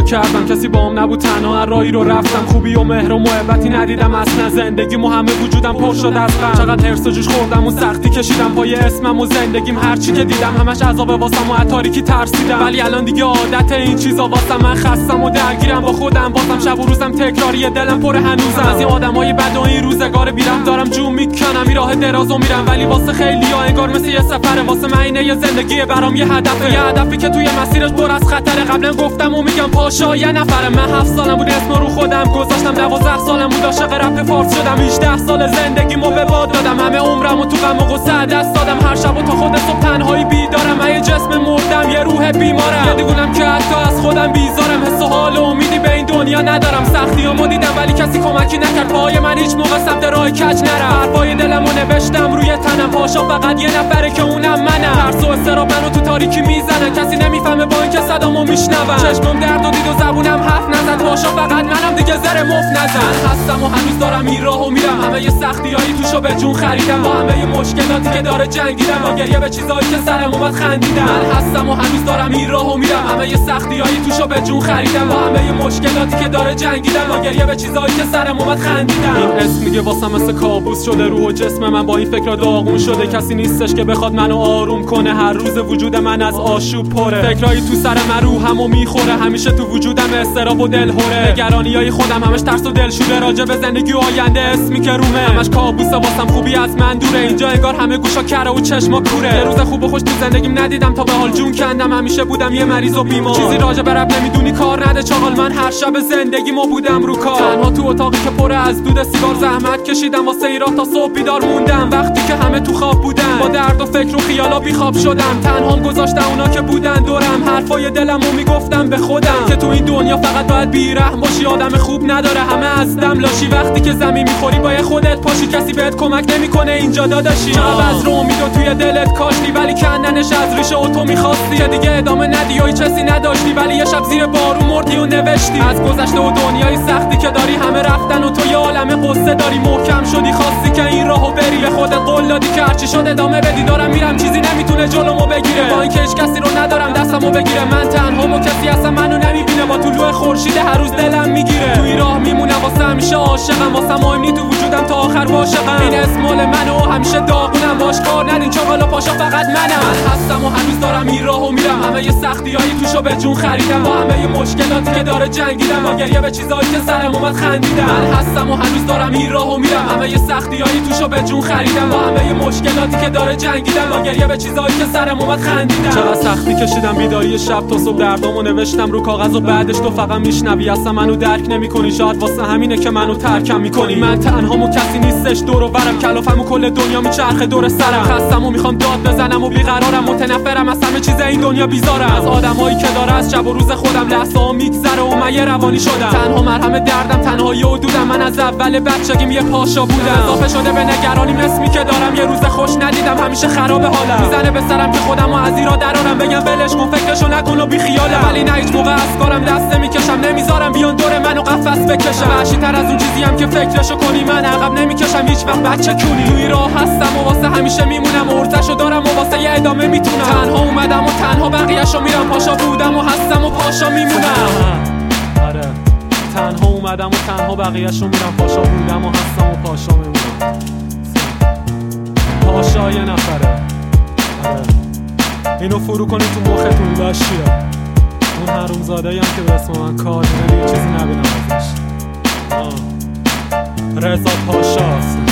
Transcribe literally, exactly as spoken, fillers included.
کردم، کسی باهم نبود، تنها راهی رو رفتم. خوبی و مهر و محبتی ندیدم اصلا، زندگیم و همه وجودم پر شد از غم. چقدر حرص و جوش خوردم و سختی کشیدم پای اسمم و زندگیم، هرچی که دیدم همش عذاب واسم و از تاریکی ترسیدم. ولی الان دیگه عادت این چیزا واسم، من خستم و درگیرم با خودم، واسم شب و روزم تکراریه، دلم پر هنوزم از این آدمای بد و این روزگار بیرم. دارم جون میکنم این راه درازو میرم، ولی واسه خیلیا انگار مثل یه سفره، واسه من اینه یه زندگی برام یه هدفه، یه هدفی که توی مسیرش پر از خطره. قبلا گفتم و میگم پاشا یه نفره. من هفت سالم بود اسم رو خودم گذاشتم، دوازده سالم بود عاشق رپ فارس شدم، هجده سال زندگیمو به باد دادم، همه عمرمو تو غم و غصه دست دادم. هر شب و تا خود صبح تنهایی بیدارم، من یه جسم مردم یه روح بیمارم، یه دیوونم که حتی از خودم بیزارم. حس و حال و امیدی به این دنیا ندارم، سختیامو دیدم ولی کسی کمکی نکرد، پای من هیچ موقع سمت راه کج نرم. حرفای دلمو نوشتم روی تنم، پاشا فقط یه نفره که اونم منم. ترس و استراب منو تو تاریکی میزنن، کسی نمیفهمه با اینکه صدامو میشنون. چشمم درد و دید و زبونم حرف نزد، پاشا فقط منم دیگه زر مفت نزن. من هستم و هنوز دارم این راهو میرم، همه یه سختیایی توشو به جون خریدم، با همه یه مشکلاتی که داره جنگیدم، با گریه به چیزایی که سرم اومد خندیدم. من هستم و هنوز دارم این راهو میرم، همه یه سختیایی توشو به جون خریدم، با همه یه مشکلاتی که داره جنگیدم، با گریه به چیزایی که سرم اومد خندیدم. این اسم دیگه واسم مثل کابوس شده، روح و جسم من با این فکر داغون شده، کسی نیستش که بخواد منو آروم کنه، هر روز وجود من از آشوب پره، فکرایی تو سر من روحمو میخوره، همیشه تو وجودم استراب و دلهوره، نگرانیای خودم همش ترس و دلشوره، راجع به زندگی و آینده اسمی که رومه، همش کابوسه واسم خوبی از من دوره، اینجا انگار همه گوشا کره و چشما کوره، یه روز خوب و خوش تو زندگیم ندیدم تا به حال جون کندم، همیشه بودم یه مریض و بیمار، چیزی راجع به رپ نمیدونی کار نده چاغال، من هر شب زندگیمو بودم رو کار، تنها تو اتاقی که پر از دود سیگار، زحمت کشیدم واسه این راه تا صبح بیدار موندم، وقتی که همه تو خواب بودن، با درد و فکر و خیالا بیخواب شدم، تنهام گذاشتم اونا که بودن دورم، حرفای دلمو میگفتم به خودم که تو این دنیا فقط باید بیرحم باشی، آدم خوب نداره همه از دم لاشی، وقتی که زمین میخوری باید خودت پاشی، کسی بهت کمک نمیکنه اینجا داداشی، چقدر از رو امید و توی دلت کاشتی، ولی کندنش از ریشه و تو میخواستی دیگه ادامه ندی و هیچ چیزی نداشتی، ولی یه شب زیر بارون مردی و نوشتی از گذشته و دنیای سختی که داری، همه رفتن و تو یه عالمه قصه داری، محکم شدی خواستی که این راهو بری، به خودت قول دادی که هرچی شد ادامه بدی، دارم میرم چیزی نمیتونه جلومو بگیره، با اینکه هیچ کسی رو ندارم دستمو بگیره، من تنهام و کسی اصلا منو نمیبینه، با طلوع خورشید هر روز دلم میگیره، تو این راه میمونم واسه همیشه عاشقم، واسه مهم نی تو وجودم تا آخر عاشقم، این اسم مال منه و همیشه داغونم، باش کار ندین چاقالا پاشا فقط منم، من هستم و هنوز دارم این راهو میرم، همه یه سختیایی توشو به جون خریدم، با همه یه مشکلاتی که داره جنگیدم، با گریه به چیزایی که سرم اومد خندیدم، من هستم و هنوز دارم این راهو میرم، همه یه سختیایی توشو به جون خریدم، با همه یه مشکلاتی که داره جنگیدم، با گریه به چیزایی که سرم اومد خندیدم، چقدر سختی کشیدم بیداری شب تا صبح، دردامو نوشتم رو کاغذ و بعدش تو فقط میشنوی، اصلا منو درک نمیکنی، شاید واسه همینه که منو ترکم میکنی، من تنهام و کسی نیستش دور و برم، کلافم و کل دنیا میچرخه دور سرم، خستم و میخوام داد بزنم و بیقرارم، متنفرم از همه چیز این دنیا بیزارم، از آدمایی که داره از شب و روز خودم، لحظه ها میگذره و من یه روانی شدم، تنها مرهم دردم، تنهایی و دودم، من از اول بچگیم یه پاشا بودم، اضافه شده به نگرانی اسمی که دارم، یه روز خوش ندیدم همیشه خراب حالم، میزنه به سرم که خودمو از ایرا درارم، بگم ولش کن فکرشو نکن و بی خیالم، ولی نه هیچ موقع از کارم دست نمیکشم، نمیذارم بیان دور منو قفس بکشم، وحشی تر از اون چیزی هم که فکرشو کنی، من عقب نمیکشم هیچ وقت بچه کونی، توی راه هستم و واسه همیشه میمونم، ارزشو دارم و واسه یه ادامه میتونم، تنها اومدم و تنها بقیه‌شو میرم، پاشا بودم و هستم و پاشا میمونم، آره تنها اومدم و تنها بقیه‌شو میرم، پاشا بودم و هستم و پاشا میمونم، پاشا یه نفره، آره اینو فرو کنی تو مختون لاشیه، اون حرومزاده‌ای هم که به اسم من کار می‌کنه، یه چیزی نبینم ازش، رضا پاشاست.